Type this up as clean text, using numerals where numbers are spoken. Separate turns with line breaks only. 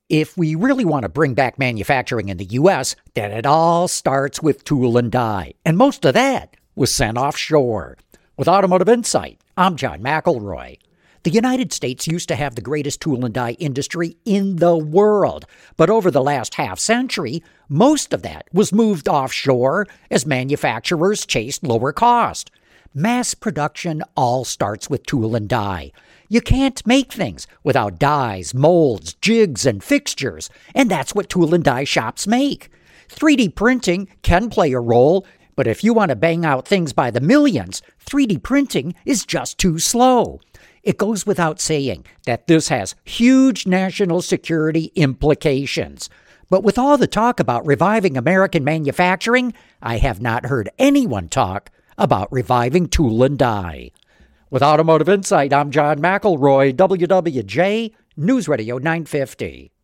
If we really want to bring back manufacturing in the U.S., then it all starts with tool and die. And most of that was sent offshore. With Automotive Insight, I'm John McElroy. The United States used to have the greatest tool and die industry in the world, but over the last half century, most of that was moved offshore as manufacturers chased lower cost. Mass production all starts with tool and die. You can't make things without dies, molds, jigs, and fixtures, and that's what tool and die shops make. 3D printing can play a role, but if you want to bang out things by the millions, 3D printing is just too slow. It goes without saying that this has huge national security implications. But with all the talk about reviving American manufacturing, I have not heard anyone talk about reviving tool and die. With Automotive Insight, I'm John McElroy, WWJ News Radio 950.